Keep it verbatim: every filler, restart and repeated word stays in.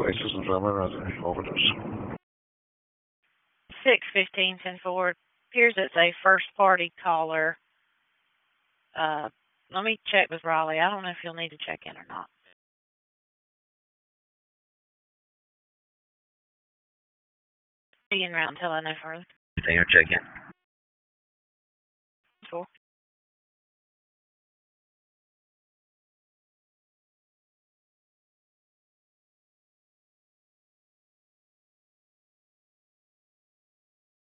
West, this is Roman Resident Overdose. six fifteen ten forward. Appears it's a first party caller. Uh, let me check with Raleigh. I don't know if you'll need to check in or not. Be in route until I know further. Anything or check in? Cool.